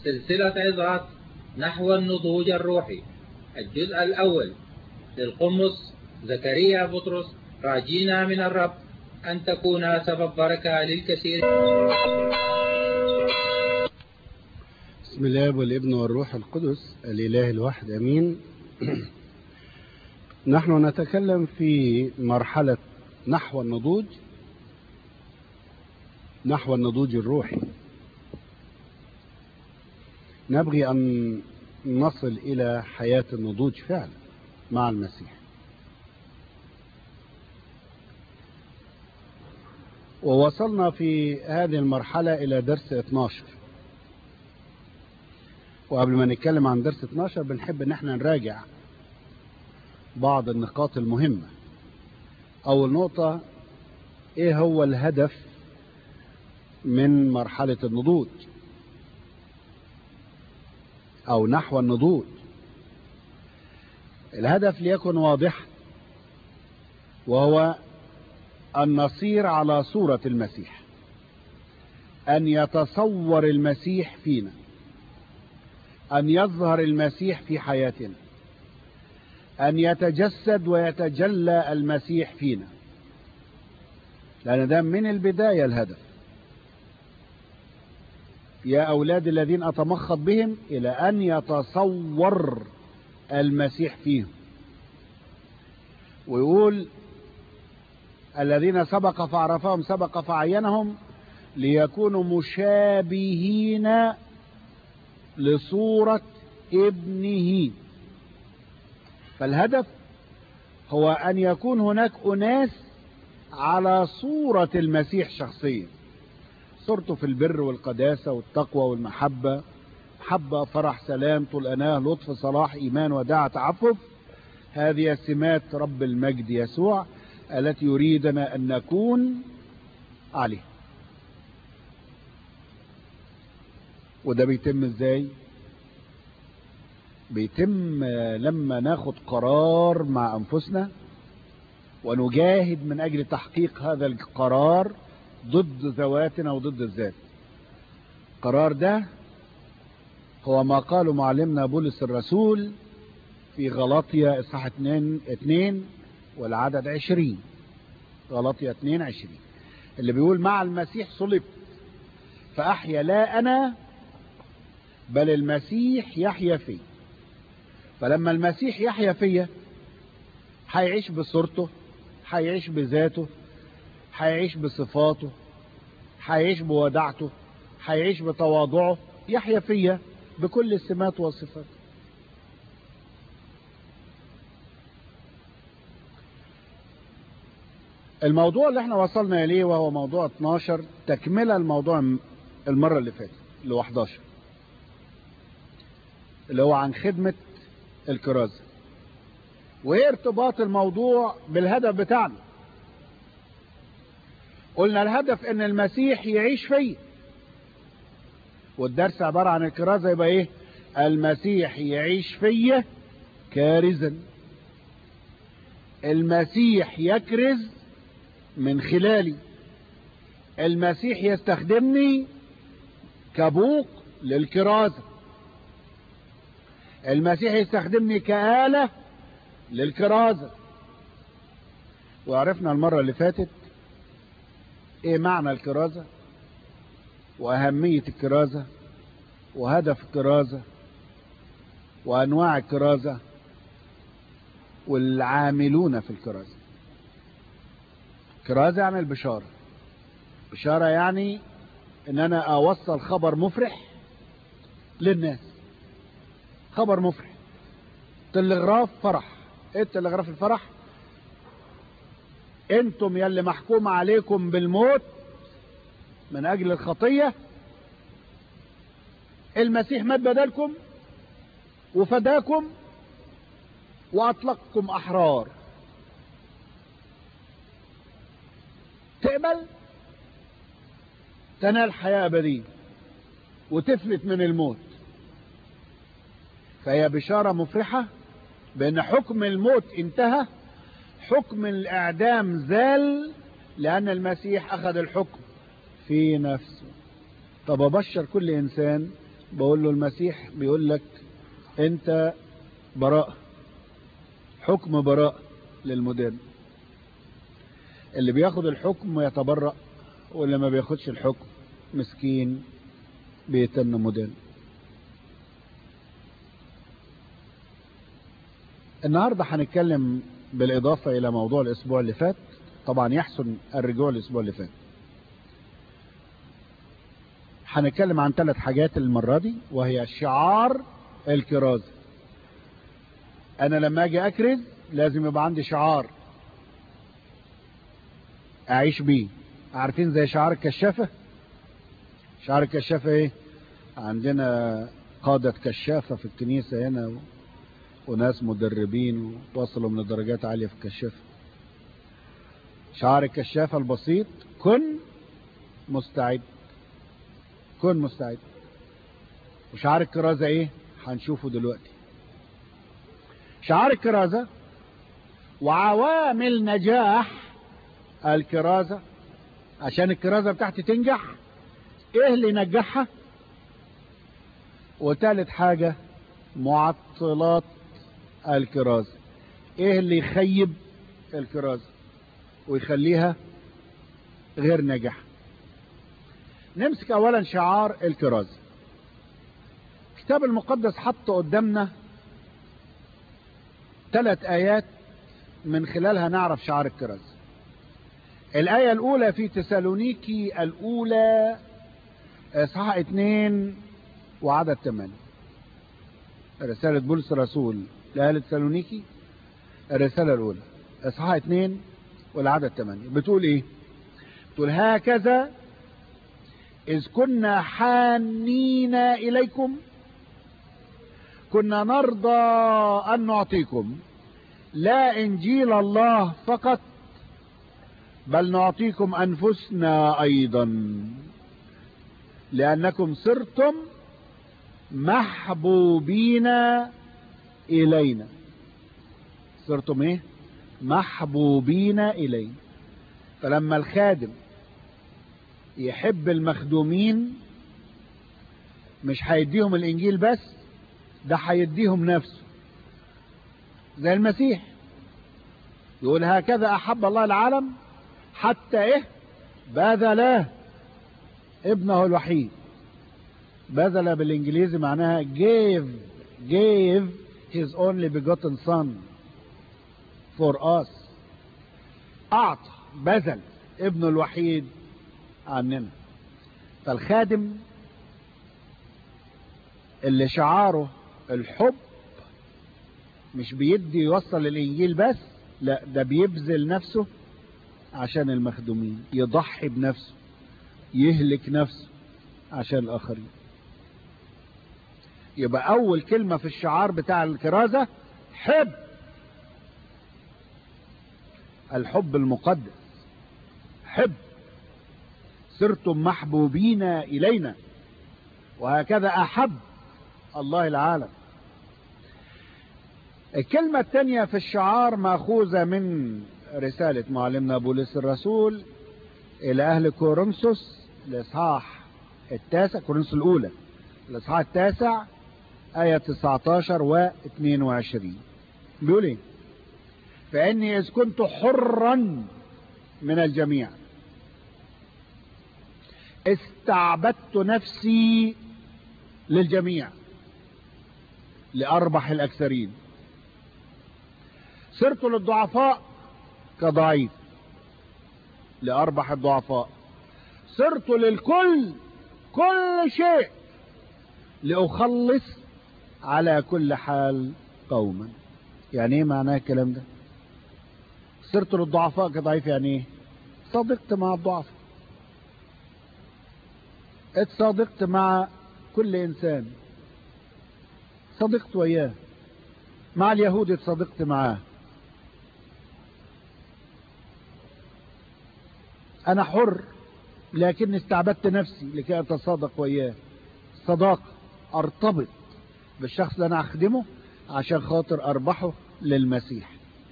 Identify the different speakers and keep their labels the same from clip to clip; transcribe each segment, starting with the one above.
Speaker 1: سلسلة عظات نحو النضوج الروحي، الجزء الأول للقمص زكريا بطرس، راجينا من الرب أن تكون سبب بركة للكثير.
Speaker 2: بسم الله والابن والروح القدس الإله الواحد أمين. نحن نتكلم في مرحلة نحو النضوج الروحي. نبغي أن نصل إلى حياة النضوج فعلا مع المسيح. ووصلنا في هذه المرحلة إلى درس 12. وقبل ما نتكلم عن درس 12 بنحب ان احنا نراجع بعض النقاط المهمة. اول نقطة، ايه هو الهدف من مرحلة النضوج او نحو النضوج؟ الهدف ليكن واضحا، وهو ان نصير على صورة المسيح، ان يتصور المسيح فينا، أن يظهر المسيح في حياتنا، أن يتجسد ويتجلى المسيح فينا، لأن ده من البداية الهدف. يا أولاد الذين أتمخض بهم إلى أن يتصور المسيح فيهم. ويقول الذين سبق فعرفهم سبق فعينهم ليكونوا مشابهين لصورة ابنه. فالهدف هو أن يكون هناك أناس على صورة المسيح شخصيا، صورته في البر والقداسة والتقوى والمحبة، محبة، فرح، سلام، طول أناه، لطف، صلاح، إيمان، وداعة، تعفف. هذه سمات رب المجد يسوع التي يريدنا أن نكون عليه. وده بيتم ازاي؟ بيتم لما ناخد قرار مع انفسنا ونجاهد من اجل تحقيق هذا القرار ضد ذواتنا وضد الذات. القرار ده هو ما قاله معلمنا بولس الرسول في غلاطيا اصحاح 2 والعدد 20. غلاطيا 2:20 اللي بيقول مع المسيح صلبت فأحيا لا أنا بل المسيح يحيا فيه. فلما المسيح يحيا فيا هيعيش بصورته، هيعيش بذاته، هيعيش بصفاته، هيعيش بوداعته، هيعيش بتواضعه، يحيا فيا بكل السمات والصفات. الموضوع اللي احنا وصلنا اليه وهو موضوع 12 تكملة الموضوع المرة اللي فاتت اللي هو 11، اللي هو عن خدمة الكرازة. وايه ارتباط الموضوع بالهدف بتاعنا؟ قلنا الهدف ان المسيح يعيش فيه، والدرس عبارة عن الكرازة. يبقى ايه؟ المسيح يعيش فيه كارزا. المسيح يكرز من خلالي. المسيح يستخدمني كبوق للكرازة. المسيح يستخدمني كآلة للكرازة. وعرفنا المرة اللي فاتت ايه معنى الكرازة واهمية الكرازة وهدف الكرازة وانواع الكرازة والعاملون في الكرازة. كرازة يعني البشارة. بشارة يعني ان انا اوصل خبر مفرح للناس. خبر مفرح. تلغراف فرح. ايه تلغراف الفرح؟ انتم يلي محكوم عليكم بالموت من اجل الخطية، المسيح مات بدلكم وفداكم واطلقكم احرار. تقبل تنال حياة أبدية وتفلت من الموت. فهي بشارة مفرحة بأن حكم الموت انتهى، حكم الإعدام زال، لأن المسيح أخذ الحكم في نفسه. طب أبشر كل إنسان بقول له المسيح بيقول لك انت براءة، حكم براءة للمدان. اللي بياخد الحكم يتبرأ، واللي ما بياخدش الحكم مسكين بيتن مدان. النهاردة هنتكلم بالإضافة إلى موضوع الأسبوع اللي فات، طبعا يحسن الرجوع الأسبوع اللي فات. هنتكلم عن 3 حاجات المرة دي، وهي شعار الكرازة. أنا لما أجي أكرز لازم يبقى عندي شعار أعيش بيه. عارفين زي شعار الكشافة؟ شعار الكشافة إيه؟ عندنا قادة كشافة في الكنيسة هنا وناس مدربين ووصلوا من درجات عالية في الكشافة. شعار الكشافة البسيط: كن مستعد، كن مستعد. وشعار الكرازة ايه؟ هنشوفه دلوقتي. شعار الكرازة وعوامل نجاح الكرازة، عشان الكرازة بتاعتي تنجح ايه اللي ينجحها. وثالث حاجة معطلات الكرازة، ايه اللي يخيب الكرازة ويخليها غير ناجحة. نمسك اولا شعار الكرازة. الكتاب المقدس حط قدامنا 3 آيات من خلالها نعرف شعار الكرازة. الآية الأولى في تسالونيكي الأولى إصحاح 2 وعدد 8. رسالة بولس الرسول لأهل تسالونيكي، الرسالة الأولى إصحاح 2 والعدد 8 بتقول إيه؟ بتقول: هكذا إذ كنا حانين إليكم كنا نرضى أن نعطيكم لا إنجيل الله فقط، بل نعطيكم أنفسنا أيضا، لأنكم صرتم محبوبين إلينا. صرتم إيه؟ محبوبين إلينا. فلما الخادم يحب المخدومين مش هيديهم الإنجيل بس، ده هيديهم نفسه زي المسيح. يقول: هكذا أحب الله العالم حتى إيه؟ بذل ابنه الوحيد. بذل بالإنجليزي معناها gave his only begotten son for us. أعطى، بذل ابنه الوحيد عننا. فالخادم اللي شعاره الحب مش بيدي يوصل الإنجيل بس، لا ده بيبذل نفسه عشان المخدومين، يضحي بنفسه، يهلك نفسه عشان الآخرين. يبقى أول كلمة في الشعار بتاع الكرازة حب، الحب المقدس. حب، صرتم محبوبين إلينا وهكذا أحب الله العالم. الكلمة الثانية في الشعار مأخوذة من رسالة معلمنا بولس الرسول إلى أهل كورنثوس، الإصحاح 9، كورنثوس الأولى الإصحاح 9 آية 19 و 22. بيقول إيه؟ فإني إذ كنت حرا من الجميع استعبدت نفسي للجميع لأربح الأكثرين. صرت للضعفاء كضعيف لأربح الضعفاء. صرت للكل كل شيء لأخلص على كل حال قوما. يعني ايه معناه الكلام ده؟ صرت للضعفاء كضعيف يعني ايه؟ صادقت مع الضعف، اتصادقت مع كل انسان، صدقت وياه. مع اليهود اتصادقت معاه. انا حر لكن استعبدت نفسي لكي اتصادق وياه. صداقة، ارتبط بالشخص اللي انا اخدمه عشان خاطر اربحه للمسيح.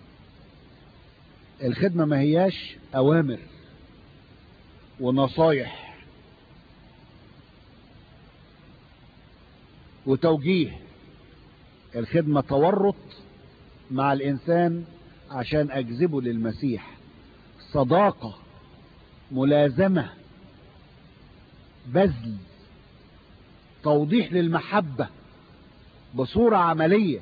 Speaker 2: الخدمة ما هياش اوامر ونصايح. وتوجيه. الخدمة تورط مع الإنسان عشان أجذبه للمسيح. صداقة، ملازمة، بذل، توضيح للمحبة بصورة عملية.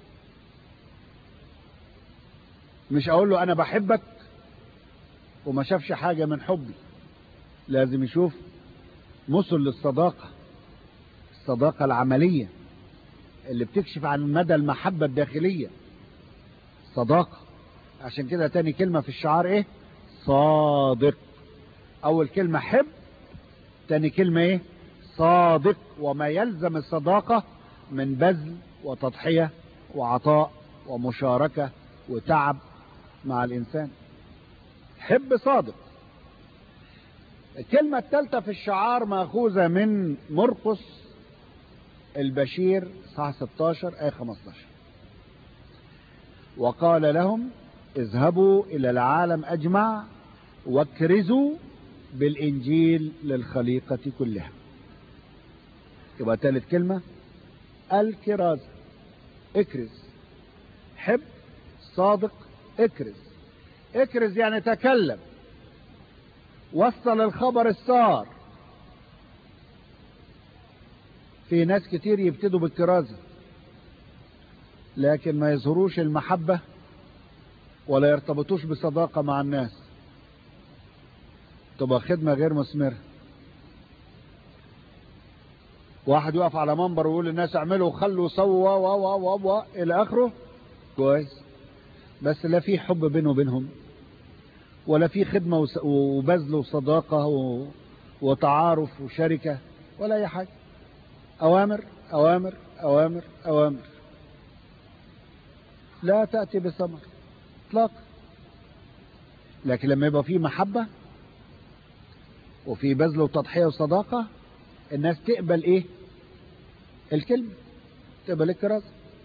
Speaker 2: مش أقول له أنا بحبك وما شافش حاجة من حبي. لازم يشوف مثل للصداقة، الصداقة العملية اللي بتكشف عن مدى المحبة الداخلية. صداقة. عشان كده تاني كلمة في الشعار ايه؟ صادق. اول كلمة حب، تاني كلمة ايه؟ صادق. وما يلزم الصداقة من بذل وتضحية وعطاء ومشاركة وتعب مع الانسان. حب صادق. الكلمة الثالثة في الشعار مأخوذة من مرقس البشير صح 16 آية 15. وقال لهم اذهبوا إلى العالم أجمع واكرزوا بالإنجيل للخليقة كلها. يبقى ثالث كلمة الكرازة. اكرز. حب، صادق، اكرز. اكرز يعني تكلم، وصل الخبر السار. في ناس كتير يبتدوا بالكرازة لكن ما يظهروش المحبة ولا يرتبطوش بصداقة مع الناس، تبقى خدمة غير مثمرة. واحد يقف على منبر ويقول للناس اعملوا وخلوا سووا و الى اخره، كويس، بس لا في حب بينه وبينهم ولا في خدمة وبذل وصداقة وتعارف وشركة ولا اي حاجة. اوامر اوامر اوامر اوامر لا تأتي بثمر اطلاق. لكن لما يبقى في محبة وفي بذل وتضحية وصداقة، الناس تقبل ايه؟ الكلمة، تقبل الكرازة.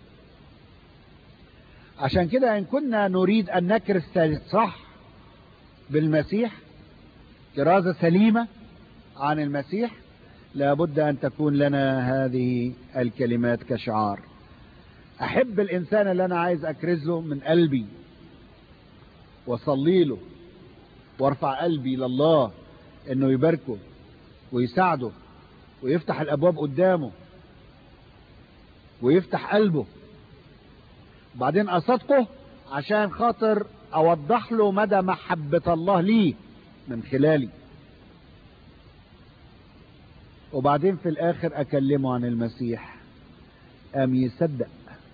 Speaker 2: عشان كده ان كنا نريد ان نكرز صح بالمسيح، كرازة سليمة عن المسيح، لابد ان تكون لنا هذه الكلمات كشعار. احب الانسان اللي انا عايز اكرز له من قلبي، واصلي له وارفع قلبي لله انه يباركه ويساعده ويفتح الابواب قدامه ويفتح قلبه. بعدين اصدقه عشان خاطر اوضح له مدى محبة الله ليه من خلالي. وبعدين في الاخر اكلمه عن المسيح، قام يصدق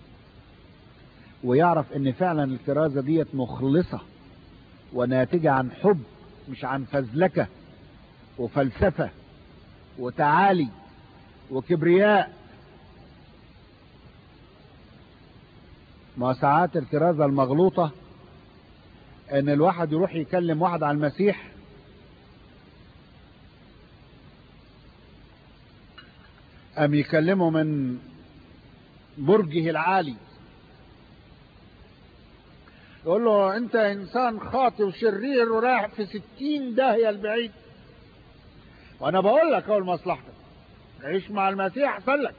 Speaker 2: ويعرف ان فعلا الكرازة ديت مخلصة وناتجة عن حب، مش عن فزلكة وفلسفة وتعالي وكبرياء. ما ساعات الكرازة المغلوطة ان الواحد يروح يكلم واحد عن المسيح قام يكلمه من برجه العالي، يقول له انت انسان خاطئ وشرير ورايح في 60 داهية البعيد، وانا بقول لك اول مصلحتك عيش مع المسيح احسن لك،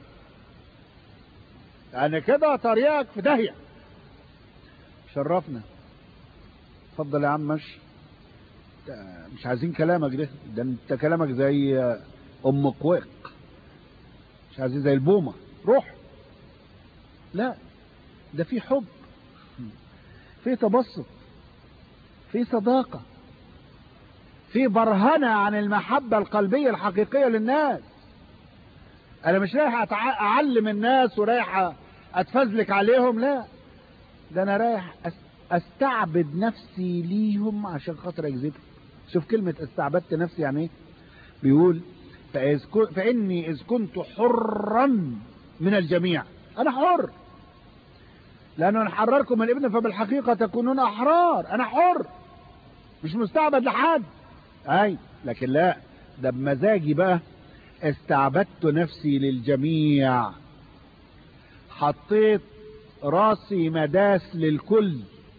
Speaker 2: يعني كده طريقك في داهية. شرفنا، اتفضل يا عم ماشي، مش عايزين كلامك ده انت كلامك زي ام قويق، مش عايزين زي البومة، روح. لا، ده في حب، في تبسط، في صداقة، في برهنة عن المحبة القلبية الحقيقية للناس. انا مش رايح اعلم الناس ورايح اتفزلك عليهم، لا، ده انا رايح استعبد نفسي ليهم عشان خاطر اجذبهم. شوف كلمة استعبدت نفسي يعني ايه. بيقول فاني اذ كنت حرا من الجميع، انا حر، لانه نحرركم من الابن فبالحقيقة تكونون احرار. انا حر مش مستعبد لحد، اي، لكن لا، ده بمزاجي بقى استعبدت نفسي للجميع، حطيت راسي مداس للكل،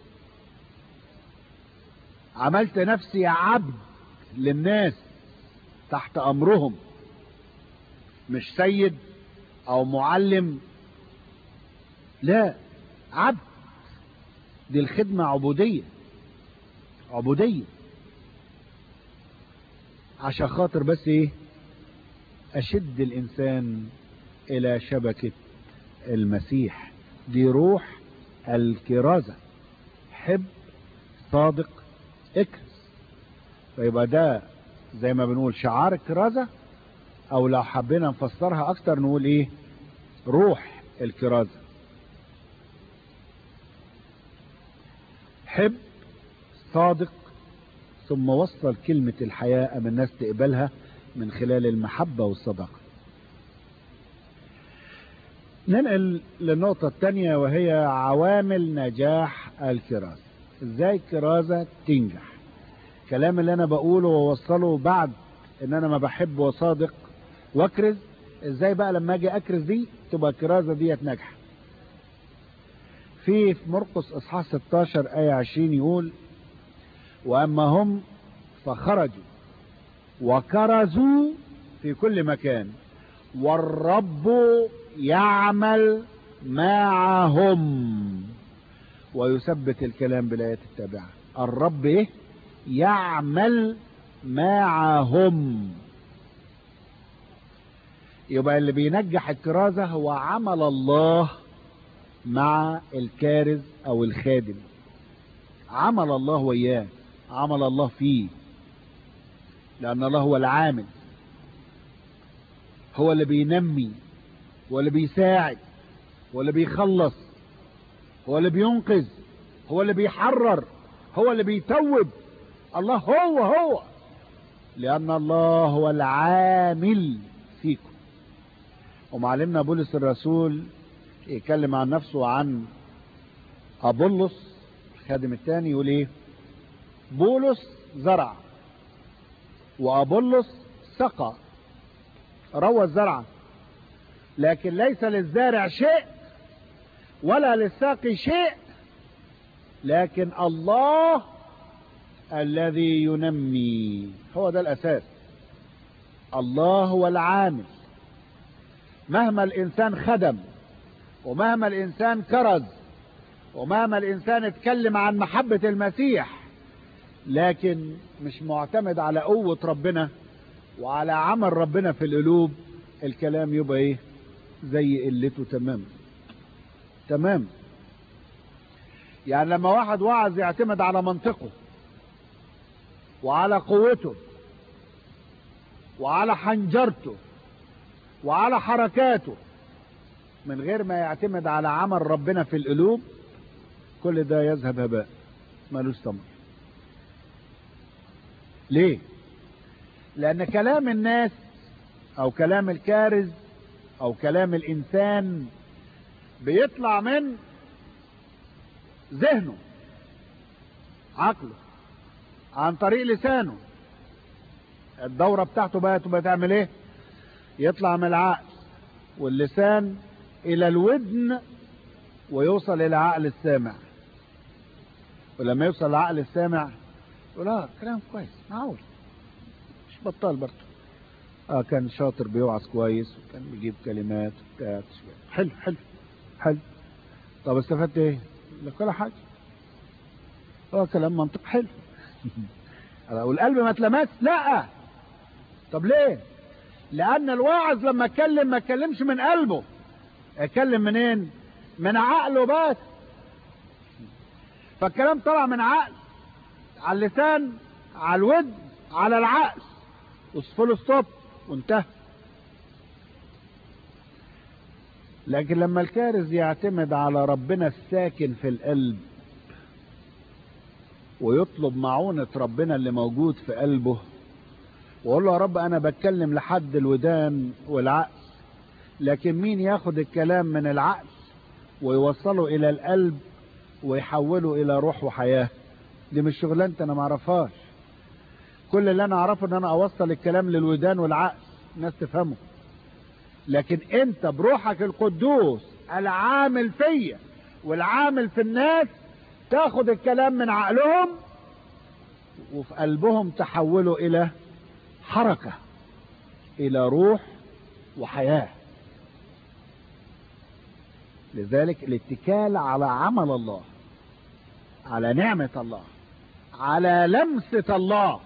Speaker 2: عملت نفسي عبد للناس تحت امرهم، مش سيد او معلم، لا، عبد. دي الخدمة عبودية، عبودية، عشان خاطر بس ايه؟ اشد الانسان الى شبكة المسيح. دي روح الكرازة، حب، صادق، اكرز. فيبقى ده زي ما بنقول شعار الكرازة، او لو حبينا نفسرها اكتر نقول ايه؟ روح الكرازة. حب، صادق، ثم وصل كلمة الحياة أم الناس تقبلها من خلال المحبة والصداقة. ننقل للنقطة الثانية، وهي عوامل نجاح الكرازة. ازاي الكرازة تنجح؟ الكلام اللي انا بقوله ووصله بعد ان انا ما بحب وصادق واكرز، ازاي بقى لما اجي اكرز دي تبقى الكرازة دي ناجحة؟ في مرقس اصحاح 16 آية 20 يقول: واما هم فخرجوا وكرزوا في كل مكان والرب يعمل معهم ويثبت الكلام بالآيات التابعة. الرب ايه؟ يعمل معهم. يبقى اللي بينجح الكرازة هو عمل الله مع الكارز او الخادم. عمل الله وياه، عمل الله فيه، لأن الله هو العامل، هو اللي بينمي، هو اللي بيساعد، هو اللي بيخلص، هو اللي بينقذ، هو اللي بيحرر، هو اللي بيتوب. الله هو لأن الله هو العامل فيكم. ومعلمنا بولس الرسول يتكلم عن نفسه وعن أبولس الخادم الثاني، يقول ايه؟ بولس زرع وأبولس سقى، روى الزرع، لكن ليس للزارع شيء ولا للساقي شيء، لكن الله الذي ينمي. هو ده الأساس. الله هو العامل. مهما الإنسان خدم، ومهما الإنسان كرز، ومهما الإنسان اتكلم عن محبة المسيح، لكن مش معتمد على قوة ربنا وعلى عمل ربنا في القلوب، الكلام يبقى ايه؟ زي قلته تمام. يعني لما واحد واعظ يعتمد على منطقه وعلى قوته وعلى حنجرته وعلى حركاته من غير ما يعتمد على عمل ربنا في القلوب، كل ده يذهب هباء، مالوش ثمر. ليه؟ لأن كلام الناس أو كلام الكارز أو كلام الإنسان بيطلع من ذهنه، عقله، عن طريق لسانه. الدورة بتاعته بقى تبقى تعمل ايه؟ يطلع من العقل واللسان إلى الودن ويوصل إلى عقل السامع. ولما يوصل لعقل السامع يقول كلام كويس، معقول، مش بطال برضه، كان شاطر بيوعظ كويس وكان بيجيب كلمات وبتاع، حلو. طب استفدت ايه؟ ولا حاجه. كلام منطق حلو. والقلب ما اتلمس؟ لا. طب ليه؟ لان الواعظ لما اتكلم ما اتكلمش من قلبه، اتكلم منين؟ من عقله بس. فالكلام طلع من عقل على اللسان على الودن على العقل، وفول ستوب وانتهى. لكن لما الكارز يعتمد على ربنا الساكن في القلب ويطلب معونة ربنا اللي موجود في قلبه ويقول له يا رب انا بتكلم لحد الودان والعقل، لكن مين ياخد الكلام من العقل ويوصله الى القلب ويحوله الى روح وحياة؟ دي مش شغلانتي، انا معرفهاش. كل اللي انا اعرفه ان انا اوصل الكلام للودان والعقل الناس تفهمه، لكن انت بروحك القدوس العامل فيا والعامل في الناس تاخد الكلام من عقلهم وفي قلبهم تحوله الى حركة، الى روح وحياة. لذلك الاتكال على عمل الله، على نعمة الله، على لمسة الله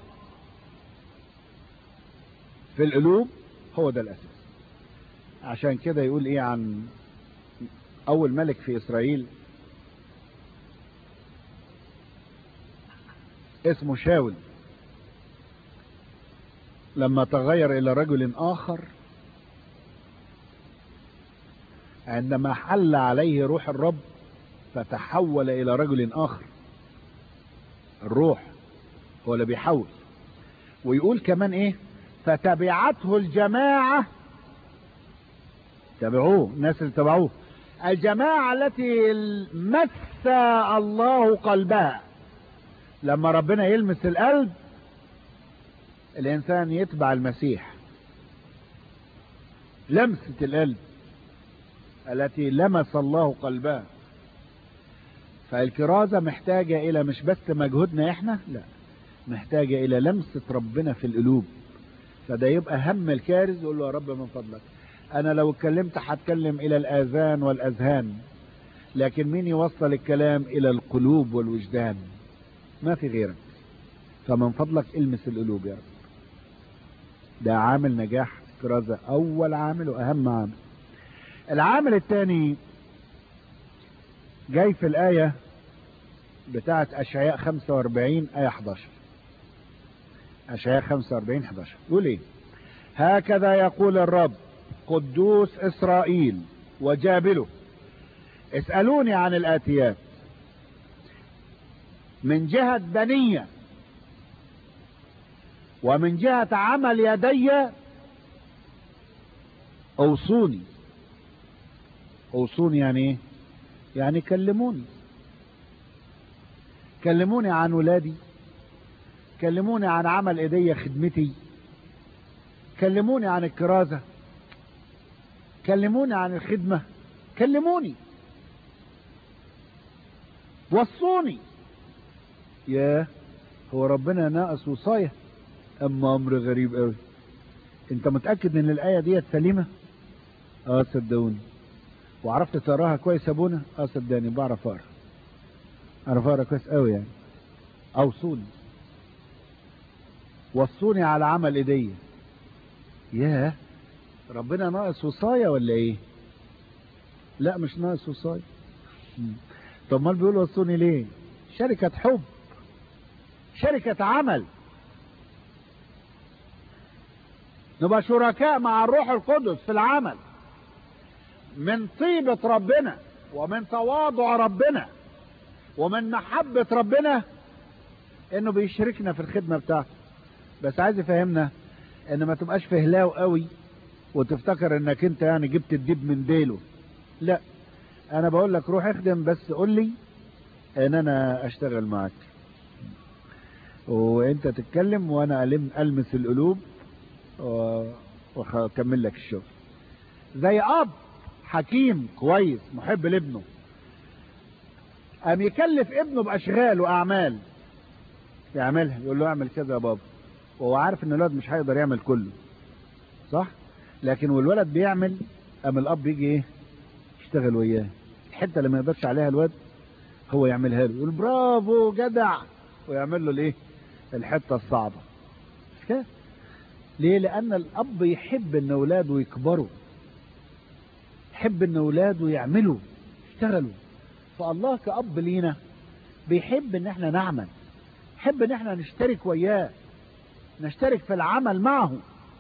Speaker 2: في القلوب، هو ده الأساس. عشان كده يقول ايه عن أول ملك في إسرائيل اسمه شاول، لما تغير إلى رجل آخر عندما حل عليه روح الرب فتحول إلى رجل آخر. الروح هو اللي بيحول. ويقول كمان ايه؟ فتبعته الجماعة، تبعوه، الناس اللي تبعوه، الجماعة التي مس الله قلبها. لما ربنا يلمس القلب الإنسان يتبع المسيح. لمسة القلب التي لمس الله قلبها. فالكرازة محتاجة إلى مش بس مجهودنا إحنا، لا، محتاجة إلى لمسة ربنا في القلوب. فده يبقى هم الكارز، يقول له يا رب من فضلك أنا لو اتكلمت هتكلم إلى الآذان والأذهان، لكن مين يوصل الكلام إلى القلوب والوجدان؟ ما في غيرك. فمن فضلك المس القلوب يا رب. ده عامل نجاح كرازة، أول عامل وأهم عامل. العامل الثاني جاي في الآية بتاعت أشعياء 45 آية 11. أشعياء 45 11 يقول إيه؟ هكذا يقول الرب قدوس إسرائيل وجابله، اسألوني عن الآتيات من جهة بنية ومن جهة عمل يدي اوصوني. اوصوني يعني ايه؟ يعني كلموني. كلموني عن ولادي، كلموني عن عمل ايدي خدمتي، كلموني عن الكرازة، كلموني عن الخدمة، كلموني، وصوني. ياه، هو ربنا ناقص وصاية؟ اما امر غريب قوي. انت متأكد ان الآية دي سليمة؟ صدقوني. وعرفت تقراها كويس يا ابونا؟ صدقني بعرف اقرا، اعرف اقرا كويس قوي يعني. اوصوني، وصوني على عمل ايديا. ياه، ربنا ناقص وصاية ولا ايه؟ لا، مش ناقص وصاية. طب ما بيقول وصوني ليه؟ شركة حب، شركة عمل، نبقى شركاء مع الروح القدس في العمل، من طيبة ربنا ومن تواضع ربنا ومن محبة ربنا انه بيشركنا في الخدمة بتاعته. بس عايز يفهمنا ان ما تبقاش فهلاو قوي وتفتكر انك انت يعني جبت الدب من ديله. لا، انا بقول لك روح اخدم، بس قول لي ان انا اشتغل معك وانت تتكلم وانا المس القلوب واكمل لك الشغل. زي اب حكيم كويس محب لابنه، قام يكلف ابنه باشغال واعمال يعملها، يقول له اعمل كذا يا بابا، وهو عارف ان الولد مش هيقدر يعمل كله، صح؟ لكن والولد بيعمل، قام الاب يجي ايه؟ يشتغل وياه. الحته اللي ما يقدرش عليها الواد هو يعملها له، يقول برافو جدع، ويعمل له الايه؟ الحته الصعبه. مش كده؟ ليه؟ لان الاب يحب ان اولاده يكبروا، يحب ان اولاده يعملوا يشتغلوا. فالله كأب لينا بيحب ان احنا نعمل، يحب ان احنا نشترك وياه، نشترك في العمل معه.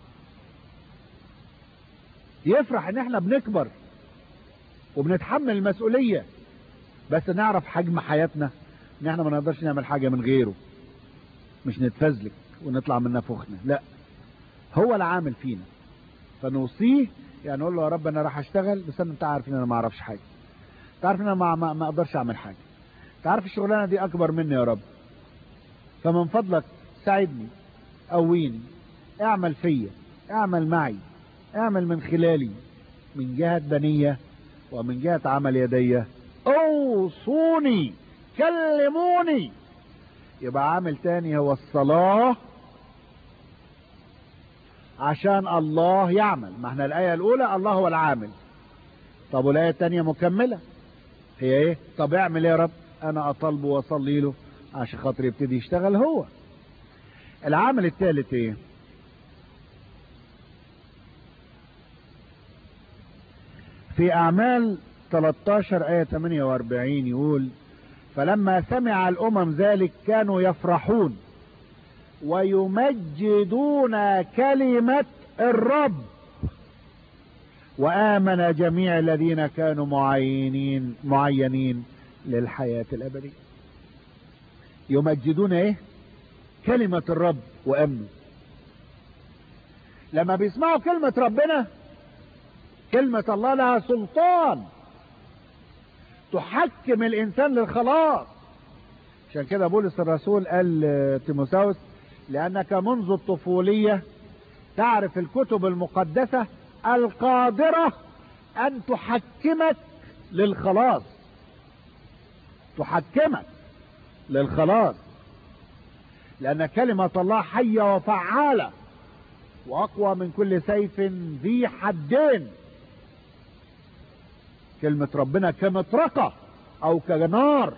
Speaker 2: يفرح ان احنا بنكبر وبنتحمل المسؤولية، بس نعرف حجم حياتنا، ان احنا ما نقدرش نعمل حاجة من غيره، مش نتفزلك ونطلع من نفوخنا. لا، هو العامل فينا، فنوصيه يعني نقول له يا رب انا راح اشتغل، بس انت عارف ان انا ما اعرفش حاجة، تعرف ان انا ما اقدرش اعمل حاجة، تعرف الشغلانة دي اكبر مني يا رب، فمن فضلك ساعدني، قويني، اعمل فيا، اعمل معي، اعمل من خلالي، من جهة بنية ومن جهة عمل يدي، اوصوني، كلموني. يبقى عامل تاني هو الصلاة عشان الله يعمل. ما احنا الآية الأولى الله هو العامل، طب والآية التانية مكملة، هي ايه؟ طب اعمل ايه يا رب؟ انا اطالبه واصلي له عشان خاطر يبتدي يشتغل هو. العامل الثالث ايه؟ في اعمال 13 آية 48 يقول: فلما سمع الامم ذلك كانوا يفرحون ويمجدون كلمة الرب، وآمن جميع الذين كانوا معينين للحياة الأبدية. يمجدون ايه؟ كلمة الرب وآمنوا. لما بيسمعوا كلمة ربنا، كلمة الله لها سلطان تحكم الإنسان للخلاص. عشان كده بولس الرسول قال تيموثاوس: لأنك منذ الطفولية تعرف الكتب المقدسة القادرة أن تحكمك للخلاص. تحكمك للخلاص، لأن كلمة الله حية وفعالة وأقوى من كل سيف ذي حدين. كلمة ربنا كمطرقة أو كنار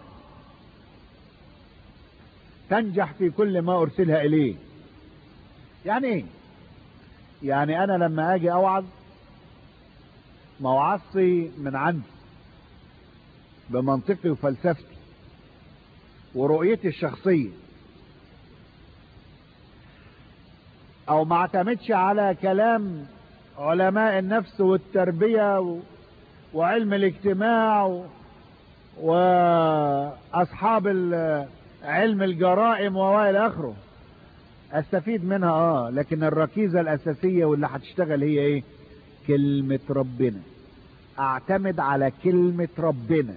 Speaker 2: تنجح في كل ما أرسلها إليه. يعني إيه؟ يعني أنا لما أجي أوعظ ما وعظي من عندي بمنطقي وفلسفتي ورؤيتي الشخصية، او ما اعتمدش على كلام علماء النفس والتربية وعلم الاجتماع واصحاب علم الجرائم والى اخره. استفيد منها لكن الركيزة الاساسية واللي هتشتغل هي ايه؟ كلمة ربنا. اعتمد على كلمة ربنا.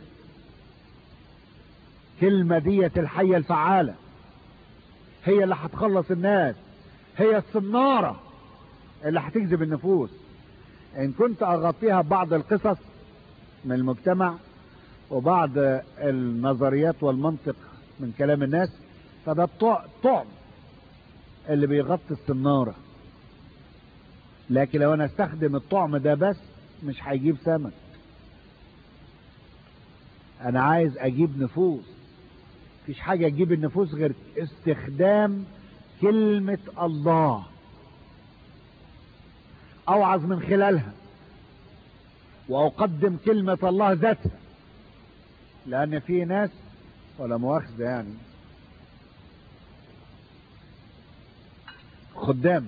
Speaker 2: كلمة ديت الحية الفعالة، هي اللي هتخلص الناس، هي الصنارة اللي هتجذب النفوس. ان كنت اغطيها ببعض القصص من المجتمع وبعض النظريات والمنطق من كلام الناس، فده الطعم اللي بيغطي الصنارة. لكن لو انا استخدم الطعم ده بس مش هيجيب سمك. انا عايز اجيب نفوس. مفيش حاجة تجيب النفوس غير استخدام كلمة الله، اوعظ من خلالها واقدم كلمة الله ذاتها. لان في ناس ولا مؤاخذة يعني خدام،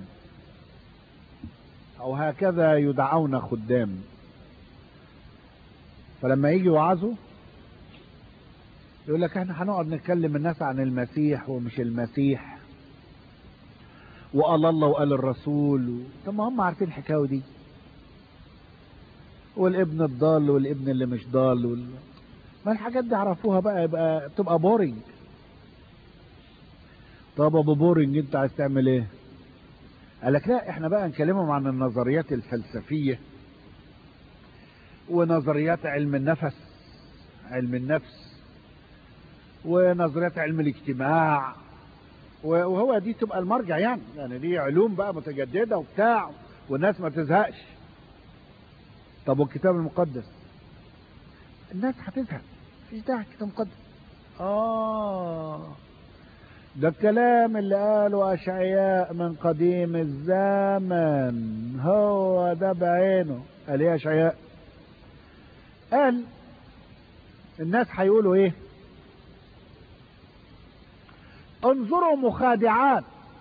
Speaker 2: او هكذا يدعون خدام، فلما يجي يوعظوا يقول لك احنا هنقعد نتكلم الناس عن المسيح ومش المسيح وقال الله وقال الرسول طب ما هم عارفين الحكايه دي، والابن الضال والابن اللي مش ضال ما الحاجات دي عرفوها بقى تبقى بورينج. طب ابو بورينج انت عايز تعمل ايه؟ قال لك لا احنا بقى نكلمهم عن النظريات الفلسفيه ونظريات علم النفس ونظريات علم الاجتماع، وهو دي تبقى المرجع يعني دي علوم بقى متجددة وبتاع والناس ما تزهقش. طب والكتاب المقدس؟ الناس هتزهق، مفيش داعي الكتاب المقدس. ده الكلام اللي قاله أشعياء من قديم الزمن، هو ده بعينه. قال ايه أشعياء؟ قال الناس هيقولوا ايه؟ انظروا مخادعات،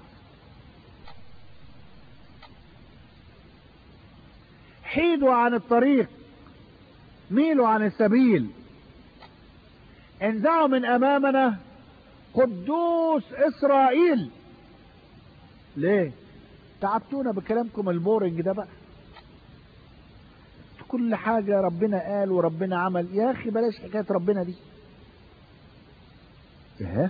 Speaker 2: حيدوا عن الطريق، ميلوا عن السبيل، انزعوا من امامنا قدوس اسرائيل. ليه؟ تعبتونا بكلامكم البورنج ده بقى، كل حاجة ربنا قال وربنا عمل. يا اخي بلاش حكاية ربنا دي. ايه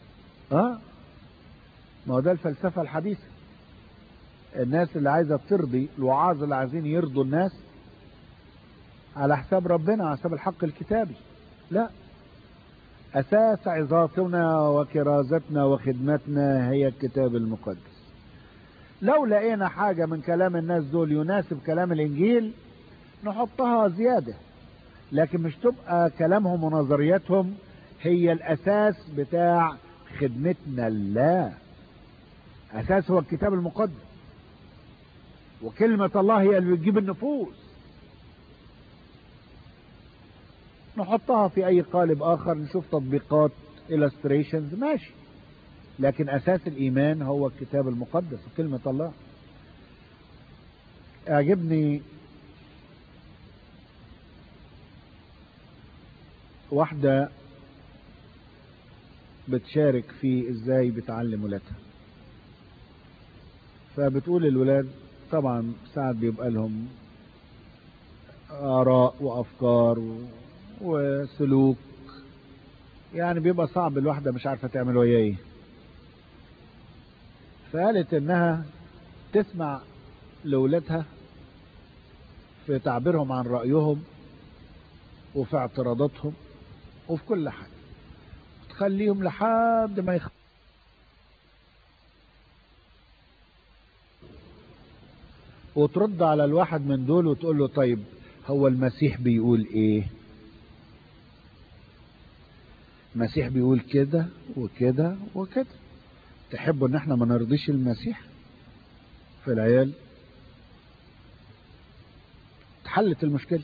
Speaker 2: ما هو ده الفلسفة الحديثة. الناس اللي عايزة ترضي الوعاظ اللي عايزين يرضوا الناس على حساب ربنا، على حساب الحق الكتابي. لا، اساس عظاتنا وكرازتنا وخدمتنا هي الكتاب المقدس. لو لقينا حاجة من كلام الناس دول يناسب كلام الانجيل نحطها زيادة، لكن مش تبقى كلامهم ونظرياتهم هي الأساس بتاع خدمتنا. لا، أساس هو الكتاب المقدس، وكلمة الله هي اللي بتجيب النفوس. نحطها في أي قالب آخر، نشوف تطبيقات illustrations ماشي، لكن أساس الإيمان هو الكتاب المقدس وكلمة الله. أعجبني واحدة بتشارك في ازاي بتعلم ولادها، فبتقول الولاد طبعا ساعات بيبقى لهم آراء وأفكار وسلوك، يعني بيبقى صعب، الواحدة مش عارفة تعمل وياه ايه. فقالت انها تسمع لولادها في تعبيرهم عن رأيهم وفي اعتراضاتهم وفي كل حاجة، تخليهم لحد ما وترد على الواحد من دول وتقول له طيب هو المسيح بيقول ايه؟ المسيح بيقول كده وكده وكده. تحبوا ان احنا ما نرضيش المسيح في العيال؟ اتحلت المشكلة.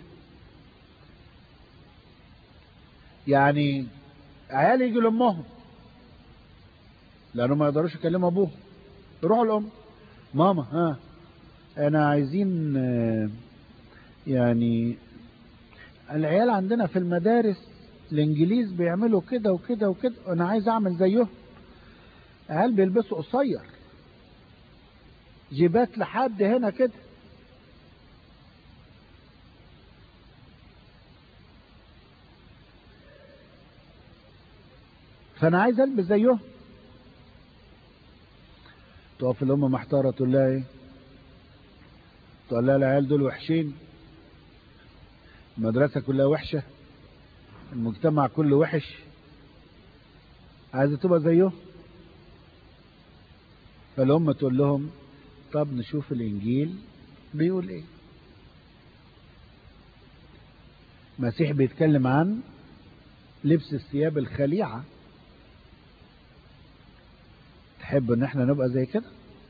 Speaker 2: يعني عيال يجوا لامهم لانه ما يقدروش يكلموا ابوهم، يروحوا لام ماما ها انا عايزين يعني العيال عندنا في المدارس الانجليز بيعملوا كده وكده وكده، انا عايز اعمل زيهم. عيال بيلبسوا قصير، جيبات لحد هنا كده، فانا عايز البس زيهم. تقف الام محتاره تقول لها ايه؟ تقول لها العيال دول وحشين، المدرسه كلها وحشه، المجتمع كله وحش، عايزه تبقى زيهم. فالام تقول لهم طب نشوف الانجيل بيقول ايه. المسيح بيتكلم عن لبس الثياب الخليعه، تحب ان احنا نبقى زي كده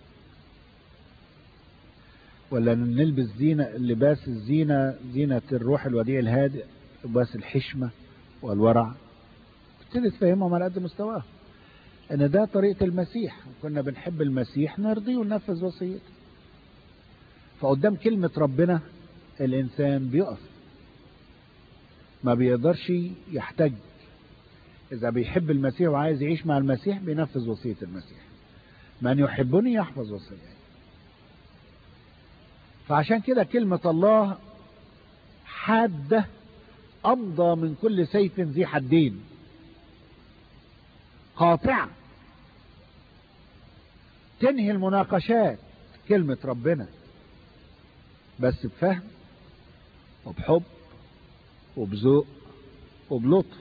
Speaker 2: ولا نلبس زينة؟ لباس الزينة زينة الروح الوديع الهادئ، لباس الحشمة والورع. ابتدي تفهمهم على قد مستواهم ان ده طريقة المسيح، وكنا بنحب المسيح نرضيه وننفذ وصيته. فقدام كلمة ربنا الانسان بيقف، ما بيقدرش يحتج. اذا بيحب المسيح وعايز يعيش مع المسيح بينفذ وصية المسيح، من يحبني يحفظ وصيتي. فعشان كده كلمة الله حادة أمضى من كل سيف ذي حدين، قاطعة تنهي المناقشات. كلمة ربنا بس بفهم وبحب وبذوق وبلطف.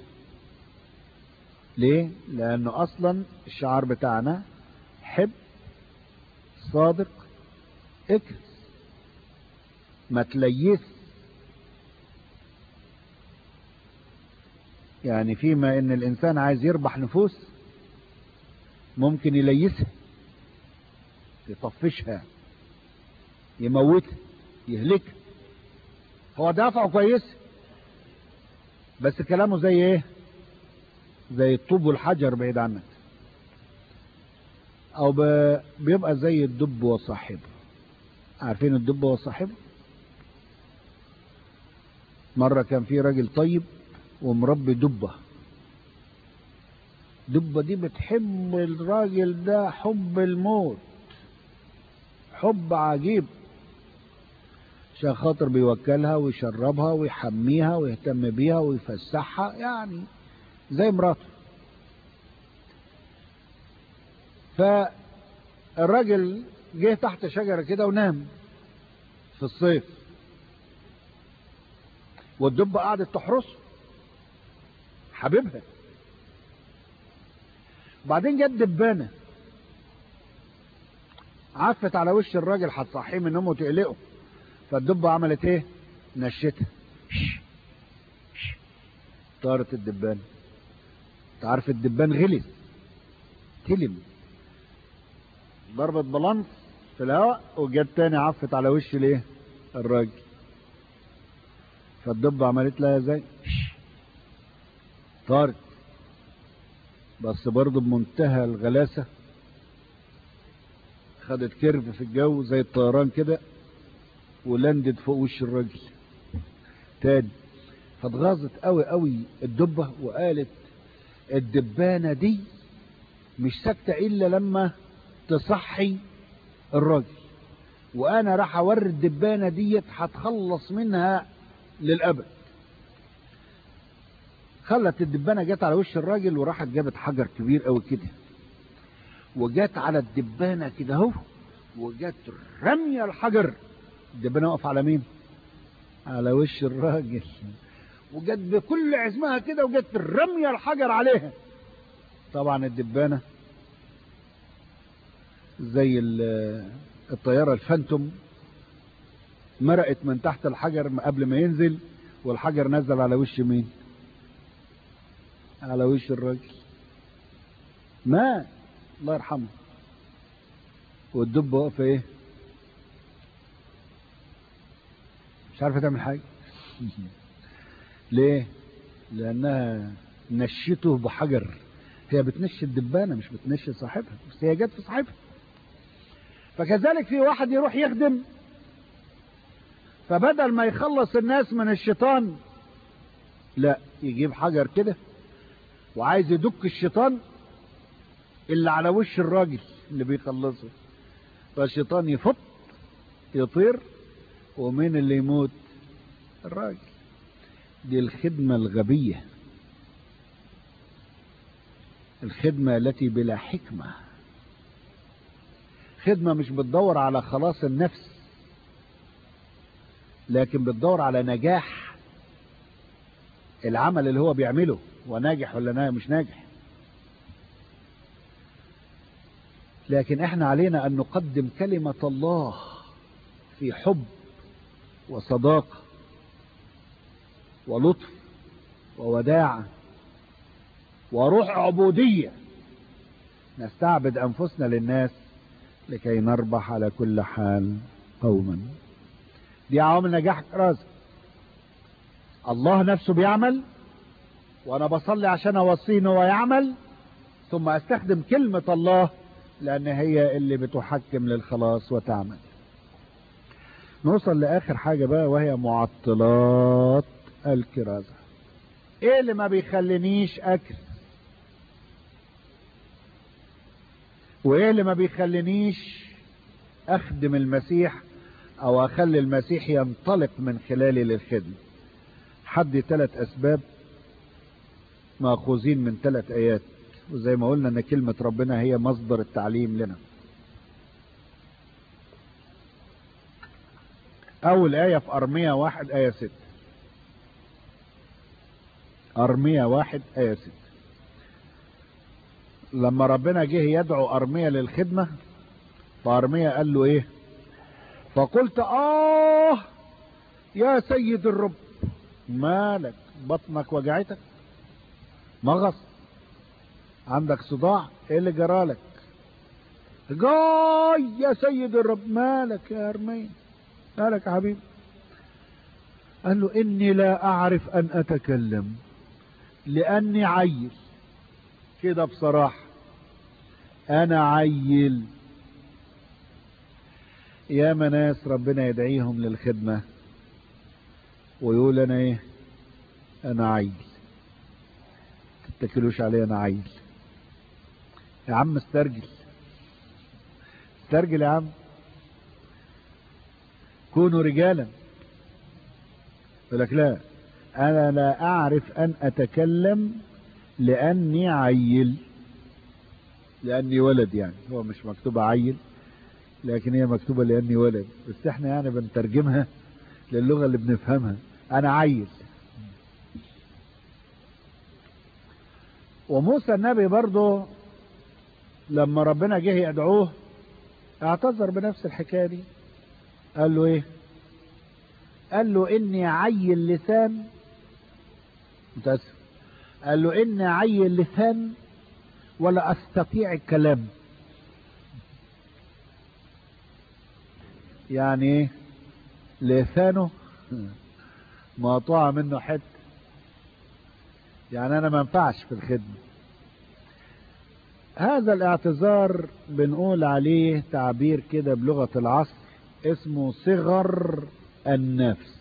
Speaker 2: ليه؟ لأنه أصلا الشعار بتاعنا حب، صادق، اكرس، ما تليس. يعني فيما ان الانسان عايز يربح نفوس ممكن يليسها، يطفشها، يموتها، يهلكها. هو دافعه كويس بس كلامه زي ايه؟ زي الطوب والحجر بعيد عنك، او بيبقى زي الدب وصاحبه. عارفين الدب وصاحبه؟ مرة كان في راجل طيب ومربي دبة. دبة دي بتحب الراجل ده حب الموت، حب عجيب، عشان خاطر بيوكلها ويشربها ويحميها ويهتم بيها ويفسحها، يعني زي مراته. فالراجل جه تحت شجرة كده ونام في الصيف، والدبة قعدت تحرسه حبيبها. وبعدين جت دبانة عفت على وش الراجل، هتصحيه من نومه وتقلقه. فالدبة عملت ايه؟ نشتها، طارت الدبان. تعرف الدبان غلس، تلم، ضربت بلانس في الهواء وجت تاني عفت على وش الايه الراجل. فالدب عملت لها زي طارت، بس برضه بمنتهى الغلاسة خدت كيرف في الجو زي الطيران كده ولندت فوق وش الراجل تاني. فاتغاظت قوي قوي الدبة وقالت الدبانة دي مش ساكتة الا لما تصحي الراجل، وانا راح اوري الدبانة ديت هتخلص منها للابد. خلت الدبانة جت على وش الراجل وراحت جابت حجر كبير قوي كده وجت على الدبانة كده اهو، وجت رمية الحجر. الدبانة وقف على مين؟ على وش الراجل، وجت بكل عزمها كده وجت رمية الحجر عليها. طبعا الدبانة زي الطيارة الفانتوم مرقت من تحت الحجر قبل ما ينزل، والحجر نزل على وش مين؟ على وش الراجل. مات الله يرحمه. والدب واقفه ايه؟ مش عارفه تعمل حاجه. ليه؟ لانها نشته بحجر. هي بتنشي الدبانه مش بتنشي صاحبها، بس هي جت في صاحبها. فكذلك في واحد يروح يخدم، فبدل ما يخلص الناس من الشيطان لا يجيب حجر كده وعايز يدك الشيطان اللي على وش الراجل اللي بيخلصه، فالشيطان يفط يطير، ومين اللي يموت؟ الراجل. دي الخدمة الغبية، الخدمة التي بلا حكمة، خدمة مش بتدور على خلاص النفس لكن بتدور على نجاح العمل اللي هو بيعمله، وناجح ولا مش ناجح. لكن احنا علينا ان نقدم كلمة الله في حب وصداقة ولطف ووداعة وروح عبودية، نستعبد انفسنا للناس لكي نربح على كل حال قوما. دي عوامل نجاح الكرازة. الله نفسه بيعمل، وانا بصلي عشان اوصيه ان هو يعمل، ثم استخدم كلمة الله لان هي اللي بتحكم للخلاص وتعمل. نوصل لاخر حاجة بقى وهي معطلات الكرازة. ايه اللي ما بيخلينيش اكل؟ وايه اللي ما بيخلينيش اخدم المسيح او اخلي المسيح ينطلق من خلالي للخدمة؟ حد 3 اسباب ماخوذين من 3 ايات، وزي ما قلنا ان كلمة ربنا هي مصدر التعليم لنا. اول اية في ارميا 1 اية 6. ارميا 1 اية 6. لما ربنا جه يدعو ارميا للخدمة، فارميا قال له ايه؟ فقلت يا سيد الرب، مالك؟ بطنك وجعتك؟ مغص؟ عندك صداع؟ ايه اللي جرالك؟ جاي يا سيد الرب. مالك يا ارميا؟ مالك يا حبيبي؟ قال له اني لا اعرف ان اتكلم لاني عيل. كده بصراحة انا عيل. يا ناس ربنا يدعيهم للخدمة ويقول انا ايه؟ انا عيل. تتكلوش علي انا عيل. يا عم استرجل، استرجل يا عم، كونوا رجالا. يقول لك لا، انا لا اعرف ان اتكلم لاني عيل. لاني ولد، يعني هو مش مكتوبة عيل لكن هي مكتوبة لاني ولد، بس احنا يعني بنترجمها للغة اللي بنفهمها. انا عيل. وموسى النبي برضه لما ربنا جه يدعوه اعتذر بنفس الحكاية دي. قال له ايه؟ قال له إني عيل لسان، متأسف، قال له إني عيل لسان ولا أستطيع الكلام. يعني إيه؟ لسانه مقطوعة منه حتة، يعني أنا ما ينفعش في الخدمة. هذا الاعتذار بنقول عليه تعبير كده بلغة العصر اسمه صغر النفس.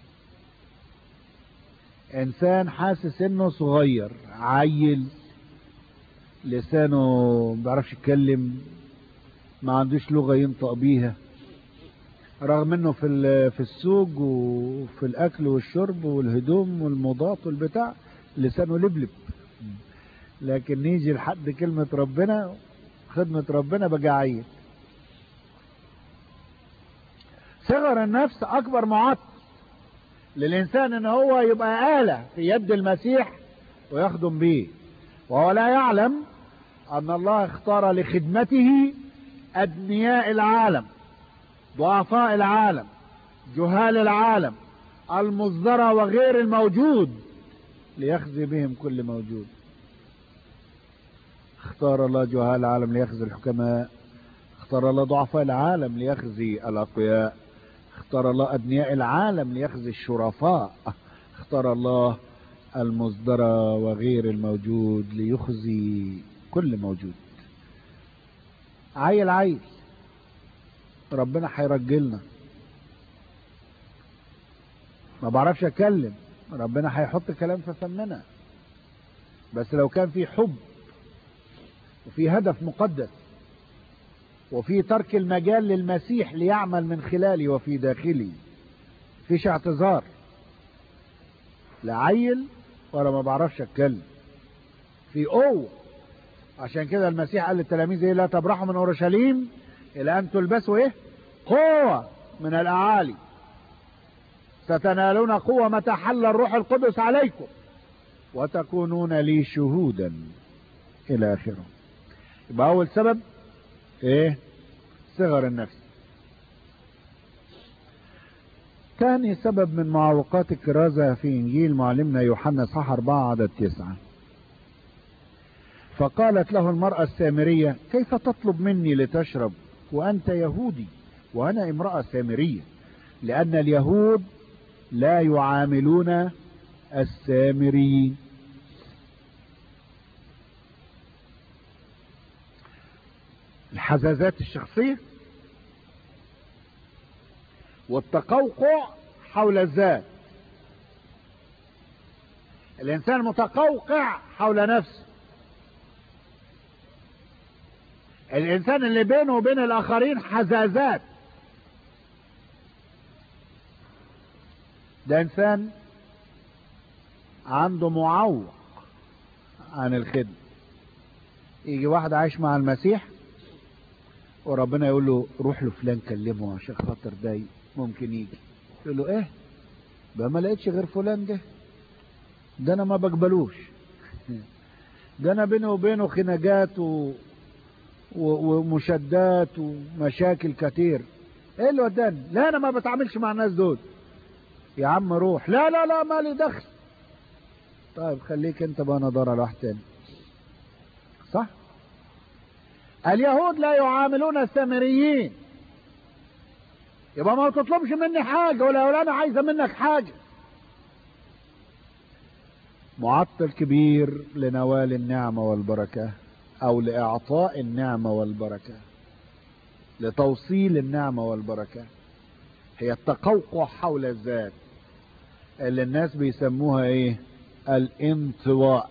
Speaker 2: انسان حاسس انه صغير، عيل، لسانه ما بيعرفش يتكلم، ما عندوش لغة ينطق بيها، رغم انه في السوق وفي الاكل والشرب والهدوم والموضات والبتاع لسانه لبلب، لكن نيجي لحد كلمة ربنا، خدمة ربنا، بقى عيل. صغر النفس اكبر معطل للانسان ان هو يبقى آلة في يد المسيح ويخدم به، وهو لا يعلم ان الله اختار لخدمته ادنياء العالم، ضعفاء العالم، جهال العالم، المصدرة وغير الموجود، ليخزي بهم كل موجود. اختار الله جهال العالم ليخزي الحكماء، اختار الله ضعفاء العالم ليخزي الأقوياء، اختار الله أدنياء العالم ليخزي الشرفاء، اختار الله المصدرة وغير الموجود ليخزي كل موجود. عيل ربنا هيرجلنا، ما بعرفش اتكلم، ربنا هيحط كلام في فمنا، بس لو كان في حب وفي هدف مقدس وفي ترك المجال للمسيح ليعمل من خلالي وفي داخلي، فيش اعتذار، لا عيل ولا ما بعرفش اتكلم، في قوة. عشان كده المسيح قال للتلاميذ ايه؟ لا تبرحوا من اورشليم الى ان تلبسوا ايه؟ قوة من الاعالي، ستنالون قوة متى حل الروح القدس عليكم وتكونون لي شهودا الى اخره. يبقى اول سبب ايه؟ صغر النفس. ثاني سبب من معوقات الكرازة في انجيل معلمنا يوحنا اصحاح 4 عدد 9، فقالت له المرأة السامرية كيف تطلب مني لتشرب وانت يهودي وانا امرأة سامرية؟ لان اليهود لا يعاملون السامريين. الحزازات الشخصية والتقوقع حول الذات. الانسان متقوقع حول نفسه، الانسان اللي بينه وبين الاخرين حزازات، ده انسان عنده معوق عن الخدمة. يجي واحد عايش مع المسيح وربنا يقول له روح له فلان كلمه عشان خاطر ده ممكن يجي، يقول له ايه بقى ما لقيتش غير فلان ده انا ما بقبلوش، ده انا بينه وبينه خناقات ومشادات ومشاكل كتير، ايه اللي وداني؟ لا انا ما بتعاملش مع الناس دول. يا عم روح. لا لا لا مالي دخل. طيب خليك انت بقى ندور على واحد تاني، صح؟ اليهود لا يعاملون السامريين، يبقى ما تطلبش مني حاجة ولا انا عايزة منك حاجة. معطل كبير لنوال النعمة والبركة او لاعطاء النعمة والبركة، لتوصيل النعمة والبركة، هي التقوقع حول الذات اللي الناس بيسموها ايه؟ الانطواء.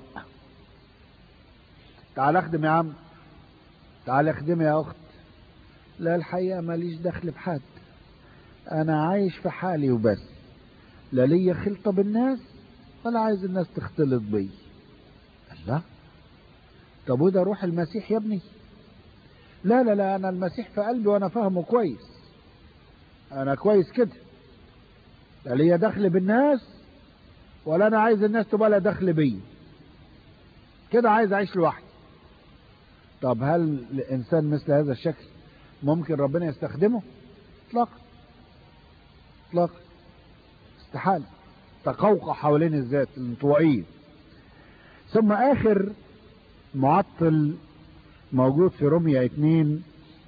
Speaker 2: تعال اخدم يا عم، تعال اخدم يا اخت. لا الحقيقة ماليش دخل بحد، انا عايش في حالي وبس، لا ليا خلطة بالناس ولا عايز الناس تختلط بي. الله، طب وده روح المسيح يا ابني؟ لا لا لا، انا المسيح في قلبي وانا فاهمه كويس، انا كويس كده، لا ليا دخل بالناس ولا انا عايز الناس تبقى لا دخل بي، كده عايز اعيش لوحدي. طب هل الانسان مثل هذا الشكل ممكن ربنا يستخدمه؟ اطلاقا اطلاقا. استحالة. تقوقع حوالين الذات، الانطوائية. ثم آخر معطل موجود في رمية 2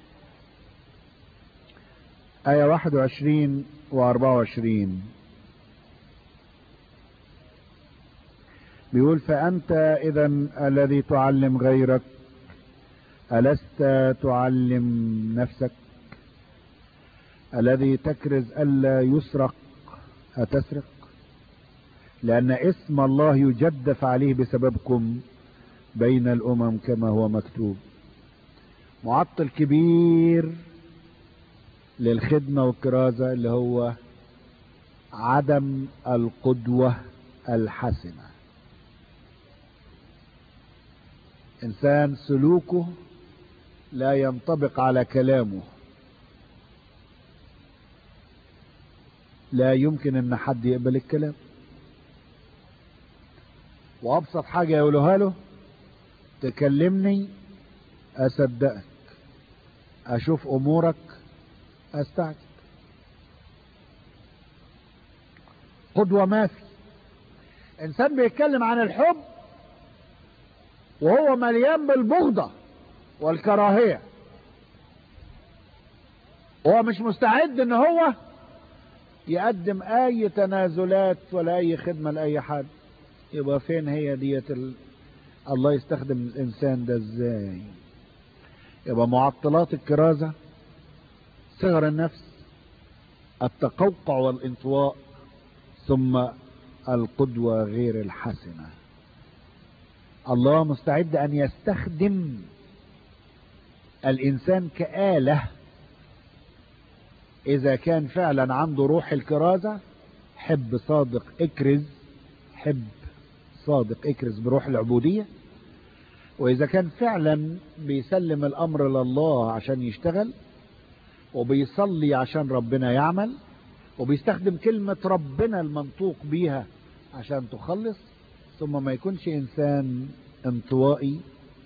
Speaker 2: آية 21 و24. بيقول: فأنت إذا الذي تعلم غيرك ألست تعلم نفسك؟ الذي تكرز ألا يسرق أتسرق؟ لأن اسم الله يجدف عليه بسببكم بين الأمم كما هو مكتوب. معطل كبير للخدمة والكرازة اللي هو عدم القدوة الحسنة. إنسان سلوكه لا ينطبق على كلامه، لا يمكن ان حد يقبل الكلام. وابسط حاجة يقولوها له: تكلمني اصدقك، اشوف امورك استعجب. قدوة ما في. انسان بيتكلم عن الحب وهو مليان بالبغضة والكراهية، وهو مش مستعد ان هو يقدم اي تنازلات ولا اي خدمة لاي حد. يبقى فين هي ديت الله يستخدم الانسان ده ازاي؟ يبقى معطلات الكرازة: صغر النفس، التقوقع والانطواء، ثم القدوة غير الحسنة. الله مستعد ان يستخدم الانسان كآلة اذا كان فعلا عنده روح الكرازة. حب صادق اكرز، حب صادق اكرز بروح العبودية. واذا كان فعلا بيسلم الامر لله عشان يشتغل، وبيصلي عشان ربنا يعمل، وبيستخدم كلمة ربنا المنطوق بيها عشان تخلص. ثم ما يكونش انسان انطوائي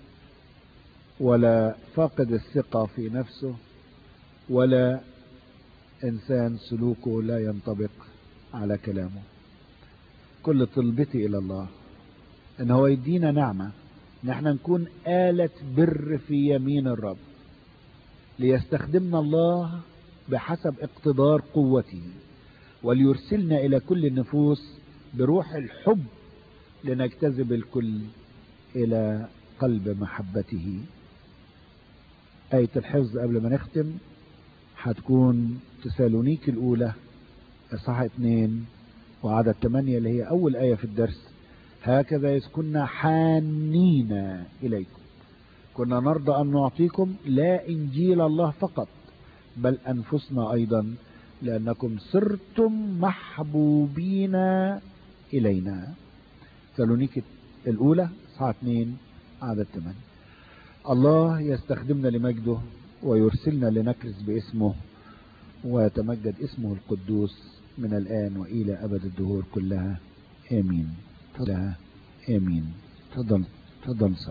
Speaker 2: ولا فاقد الثقة في نفسه، ولا انسان سلوكه لا ينطبق على كلامه. كل طلبتي الى الله ان هو يدينا نعمة ان احنا نكون آلة بر في يمين الرب، ليستخدمنا الله بحسب اقتدار قوته، وليرسلنا الى كل النفوس بروح الحب لنجتذب الكل الى قلب محبته. آية الحفظ قبل ما نختم هتكون تسالونيك الأولى إصحاح 2 وعدد 8 اللي هي أول آية في الدرس: هكذا إذ كنا حانين إليكم كنا نرضى أن نعطيكم لا إنجيل الله فقط بل أنفسنا أيضا، لأنكم صرتم محبوبين إلينا. تسالونيك الأولى إصحاح 2 عدد 8. الله يستخدمنا لمجده ويرسلنا لنكرز باسمه، ويتمجد اسمه القدوس من الآن وإلى أبد الدهور كلها. آمين. آمين. تفضل صلي.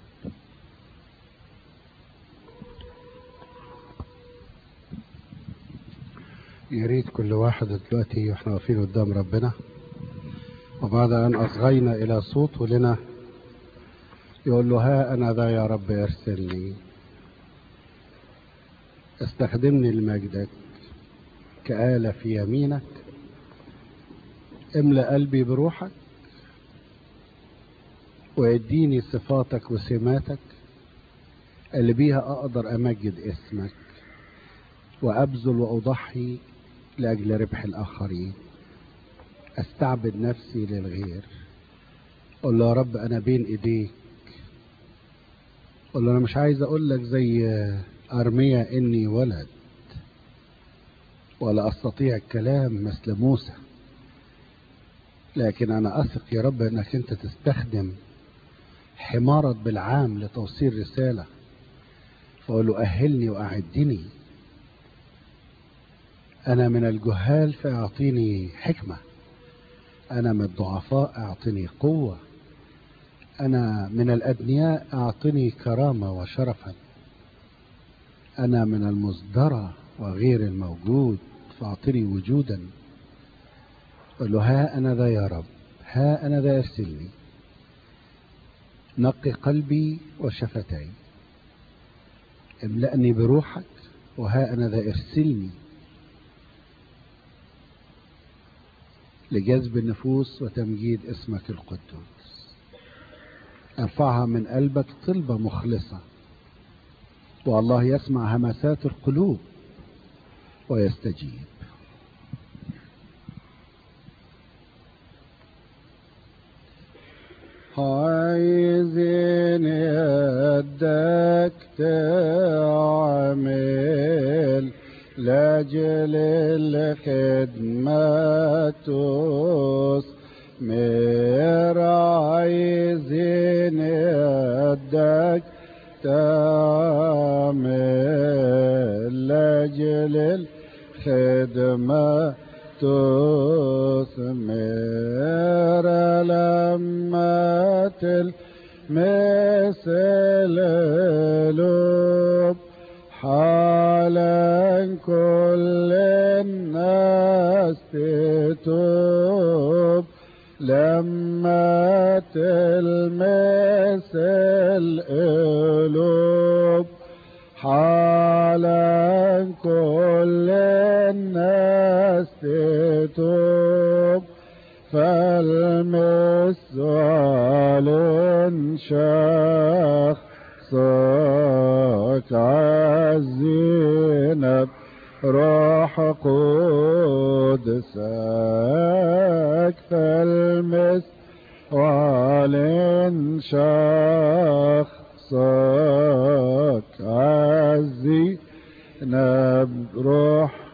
Speaker 3: يا ريت كل واحد دلوقتي واحنا واقفين قدام ربنا، وبعد أن أصغينا إلى صوته لنا يقول له: ها أنا ذا يا رب ارسلني، استخدمني لمجدك كآلة في يمينك، املأ قلبي بروحك، واديني صفاتك وسماتك اللي بيها أقدر أمجد اسمك وأبذل وأضحي لأجل ربح الآخرين، أستعبد نفسي للغير. قل له: يا رب أنا بين إيديك. قل له: أنا مش عايز أقول لك زي أرميا إني ولد، ولا أستطيع الكلام مثل موسى، لكن أنا أثق يا رب أنك أنت تستخدم حمارة بالعام لتوصيل رسالة. فقل له: أهلني وأعدني. أنا من الجهال فأعطيني حكمة، أنا من الضعفاء أعطني قوة، أنا من الأدنياء أعطني كرامة وشرفا، أنا من المصدرة وغير الموجود فأعطني وجودا. قل له ها أنا ذا يا رب، ها أنا ذا ارسلني، نقي قلبي وشفتي، املأني بروحك، وها أنا ذا ارسلني لجذب النفوس وتمجيد اسمك القدوس. ارفعها من قلبك طلبة مخلصة، والله يسمع همسات القلوب ويستجيب. عايزين يدك تعمل لاجل الخدمة تثمر، عايزين يدك تعمل لاجل الخدمة تثمر، لما تلمس القلوب حالا كل الناس تتوب، لما تلمس القلوب حالا كل الناس تتوب، فالمس شخصك عزينا روح قدسك، فالمس وعلن شخصك عزينا بروح.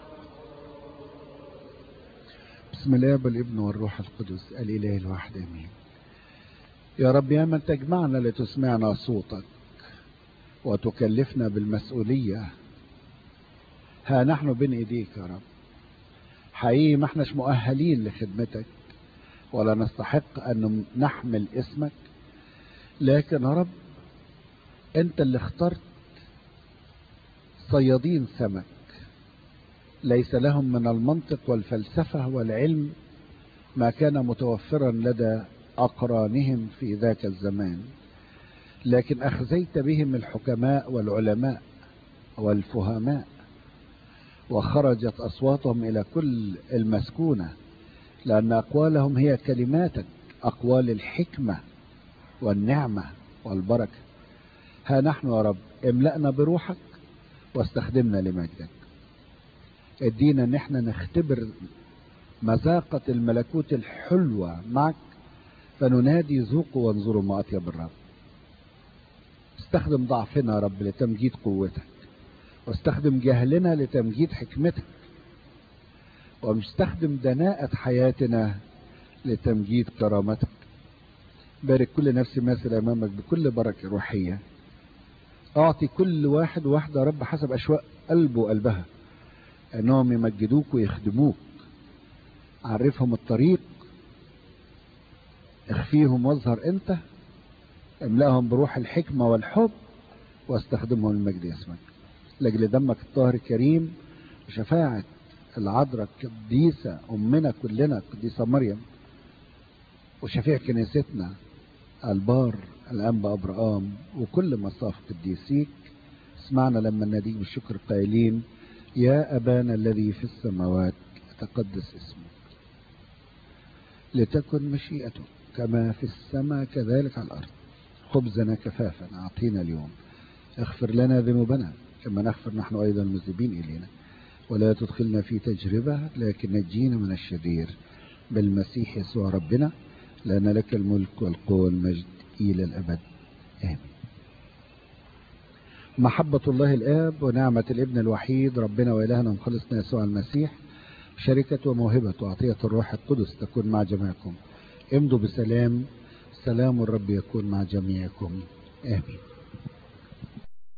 Speaker 3: بسم الله والابن والروح القدس الإله الواحد آمين. يا رب يا من تجمعنا لتسمعنا صوتك وتكلفنا بالمسؤولية، ها نحن بين ايديك يا رب. حقيقي ما احناش مؤهلين لخدمتك ولا نستحق ان نحمل اسمك، لكن يا رب انت اللي اخترت صيادين سمك ليس لهم من المنطق والفلسفة والعلم ما كان متوفرا لدى أقرانهم في ذاك الزمان، لكن أخزيت بهم الحكماء والعلماء والفهماء، وخرجت أصواتهم إلى كل المسكونة، لأن أقوالهم هي كلماتك، أقوال الحكمة والنعمة والبركة. ها نحن يا رب املأنا بروحك واستخدمنا لمجدك. ادينا ان احنا نختبر مذاقة الملكوت الحلوة معك، فننادي ذوقوا وانظروا ما أطيب الرب. استخدم ضعفنا يا رب لتمجيد قوتك، واستخدم جهلنا لتمجيد حكمتك، واستخدم دناءة حياتنا لتمجيد كرامتك. بارك كل نفس ماثل امامك بكل بركة روحية. اعطي كل واحد وواحدة يا رب حسب اشواق قلبه وقلبها انهم يمجدوك ويخدموك. عرفهم الطريق، اخفيهم واظهر انت، املأهم بروح الحكمة والحب، واستخدمهم لمجد اسمك، لاجل دمك الطاهر الكريم وشفاعة العذراء القديسة امنا كلنا القديسة مريم، وشفيع كنيستنا البار الانبا ابراهام وكل مصاف قديسيك. اسمعنا لما نناديك بالشكر قائلين: يا ابانا الذي في السماوات تقدس اسمك، لتكن مشيئتك كما في السماء كذلك على الارض. خبزنا كفافا اعطينا اليوم، اغفر لنا ذنوبنا كما نغفر نحن ايضا المذنبين الينا، ولا تدخلنا في تجربة لكن نجينا من الشرير، بالمسيح يسوع ربنا، لأن لك الملك والقوة والمجد إلى الأبد آمين. محبة الله الآب ونعمة الابن الوحيد ربنا وإلهنا ومخلصنا يسوع المسيح، شركة وموهبة وعطية الروح القدس تكون مع جميعكم. امضوا بسلام، سلام الرب يكون مع جميعكم آمين.